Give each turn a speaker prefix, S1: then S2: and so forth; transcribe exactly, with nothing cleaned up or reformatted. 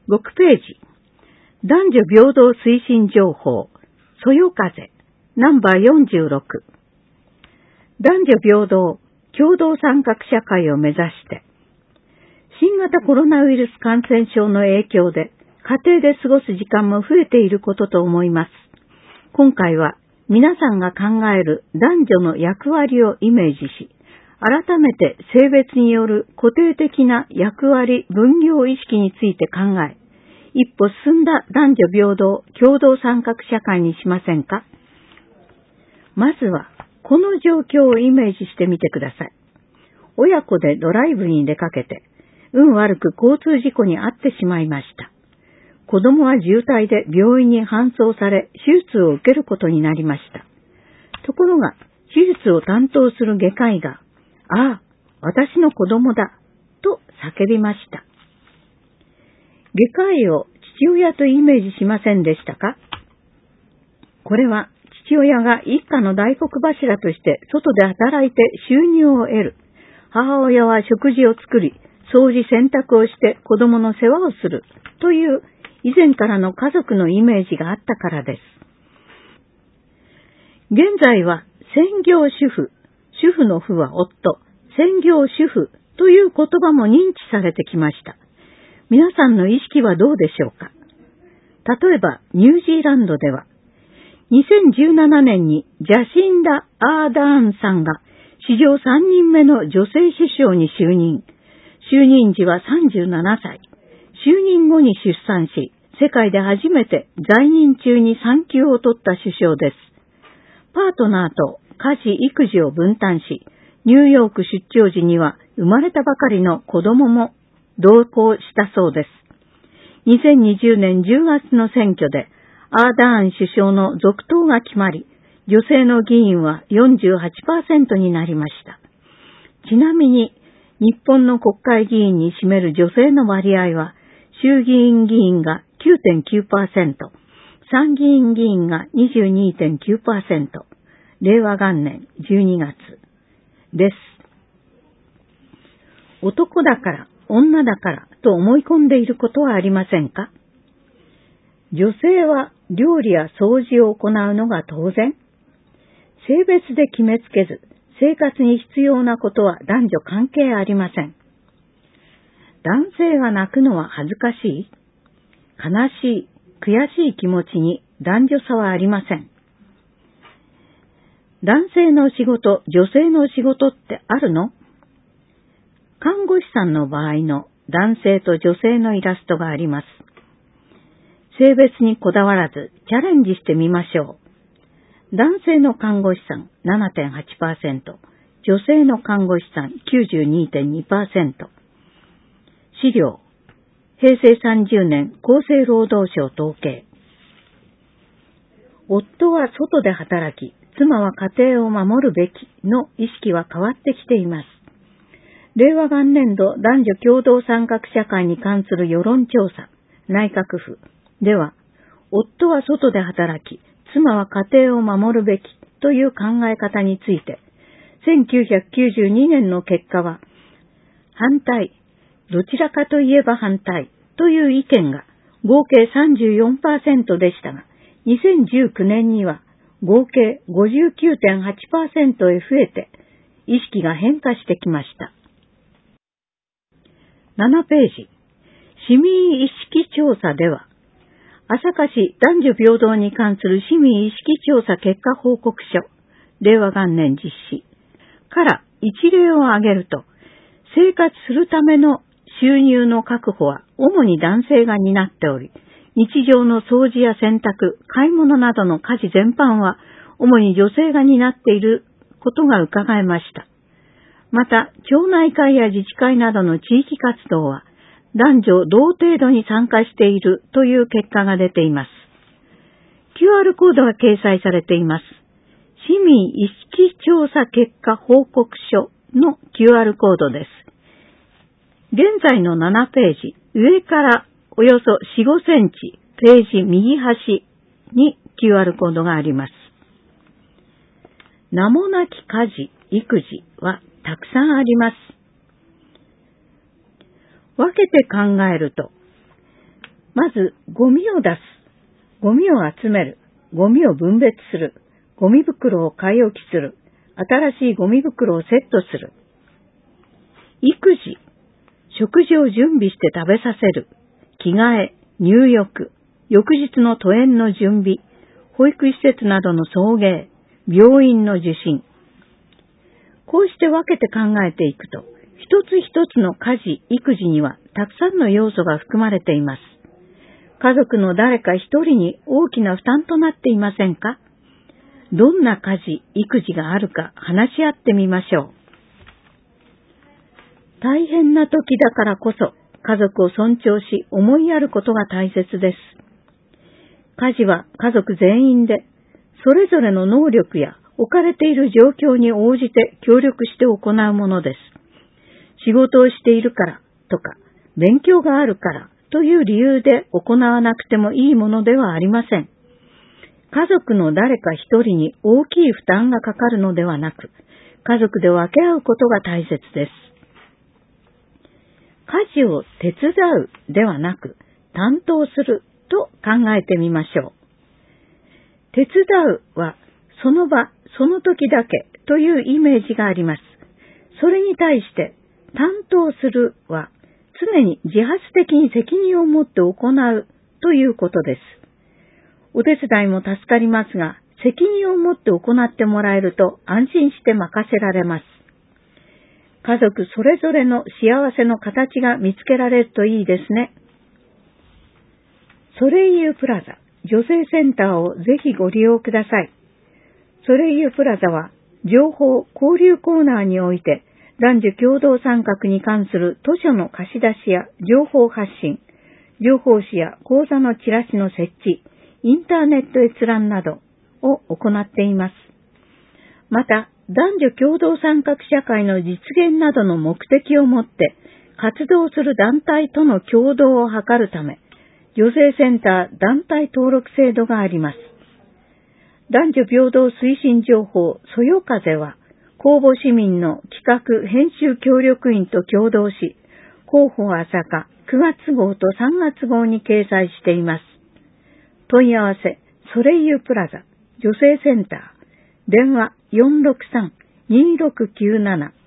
S1: ろくページ、男女平等推進情報、そよ風、ナンバーよんじゅうろく。男女平等、共同参画社会を目指して、新型コロナウイルス感染症の影響で、家庭で過ごす時間も増えていることと思います。今回は、皆さんが考える男女の役割をイメージし、改めて性別による固定的な役割分業意識について考え、一歩進んだ男女平等共同参画社会にしませんか？まずは、この状況をイメージしてみてください。親子でドライブに出かけて、運悪く交通事故に遭ってしまいました。子供は重体で病院に搬送され、手術を受けることになりました。ところが、手術を担当する外科医が、ああ、私の子供だ、と叫びました。外科医を父親とイメージしませんでしたか？これは父親が一家の大黒柱として外で働いて収入を得る。母親は食事を作り、掃除洗濯をして子供の世話をするという以前からの家族のイメージがあったからです。現在は専業主婦、主婦の婦は夫、専業主婦という言葉も認知されてきました。皆さんの意識はどうでしょうか？例えば、ニュージーランドでは、にせんじゅうななねんにジャシンダ・アーダーンさんが史上さんにんめの女性首相に就任。就任時はさんじゅうななさい。就任後に出産し、世界で初めて在任中に産休を取った首相です。パートナーと家事・育児を分担し、ニューヨーク出張時には生まれたばかりの子供も同行したそうです。にせんにじゅうねんじゅうがつの選挙でアーダーン首相の続投が決まり、女性の議員は よんじゅうはちパーセント になりました。ちなみに、日本の国会議員に占める女性の割合は、衆議院議員が きゅうてんきゅうパーセント、参議院議員が にじゅうにてんきゅうパーセント、令和元年じゅうにがつです。男だから、女だからと思い込んでいることはありませんか？女性は料理や掃除を行うのが当然。性別で決めつけず、生活に必要なことは男女関係ありません。男性が泣くのは恥ずかしい？悲しい、悔しい気持ちに男女差はありません。男性の仕事、女性の仕事ってあるの？看護師さんの場合の男性と女性のイラストがあります。性別にこだわらずチャレンジしてみましょう。男性の看護師さん ななてんはちパーセント、女性の看護師さん きゅうじゅうにてんにパーセント。資料、へいせいさんじゅうねん厚生労働省統計。夫は外で働き、妻は家庭を守るべきの意識は変わってきています。令和元年度男女共同参画社会に関する世論調査、内閣府では、夫は外で働き、妻は家庭を守るべきという考え方について、せんきゅうひゃくきゅうじゅうにねんの結果は、反対、どちらかといえば反対という意見が合計 さんじゅうよんパーセント でしたが、にせんじゅうきゅうねんには合計 ごじゅうきゅうてんはちパーセント へ増えて、意識が変化してきました。ななページ、市民意識調査では、朝霞市男女平等に関する市民意識調査結果報告書、令和元年実施から一例を挙げると、生活するための収入の確保は主に男性が担っており、日常の掃除や洗濯、買い物などの家事全般は主に女性が担っていることが伺えました。また、町内会や自治会などの地域活動は男女同程度に参加しているという結果が出ています。キューアール コードが掲載されています。市民意識調査結果報告書の キューアール コードです。現在のななページ、上からおよそよんじゅうごセンチ、ページ右端に キューアール コードがあります。名もなき家事、育児はたくさんあります。分けて考えると、 まず、ゴミを出す。ゴミを集める。ゴミを分別する。ゴミ袋を買い置きする。新しいゴミ袋をセットする。育児。食事を準備して食べさせる。着替え、入浴、翌日の登園の準備、保育施設などの送迎、病院の受診。こうして分けて考えていくと、一つ一つの家事、育児にはたくさんの要素が含まれています。家族の誰か一人に大きな負担となっていませんか？どんな家事、育児があるか話し合ってみましょう。大変な時だからこそ、家族を尊重し思いやることが大切です。家事は家族全員で、それぞれの能力や置かれている状況に応じて協力して行うものです。仕事をしているからとか、勉強があるからという理由で行わなくてもいいものではありません。家族の誰か一人に大きい負担がかかるのではなく、家族で分け合うことが大切です。家事を手伝うではなく、担当すると考えてみましょう。手伝うは、その場、その時だけというイメージがあります。それに対して、担当するは、常に自発的に責任を持って行うということです。お手伝いも助かりますが、責任を持って行ってもらえると安心して任せられます。家族それぞれの幸せの形が見つけられるといいですね。ソレイユプラザ女性センターをぜひご利用ください。ソレイユプラザは情報交流コーナーにおいて男女共同参画に関する図書の貸し出しや情報発信、情報誌や講座のチラシの設置、インターネット閲覧などを行っています。また、男女共同参画社会の実現などの目的をもって活動する団体との共同を図るため、女性センター団体登録制度があります。男女平等推進情報そよ風は、公募市民の企画編集協力員と共同し、広報朝霞くがつ号とさんがつ号に掲載しています。問い合わせ、ソレイユプラザ女性センター、電話 よんろくさん にーろくきゅうなな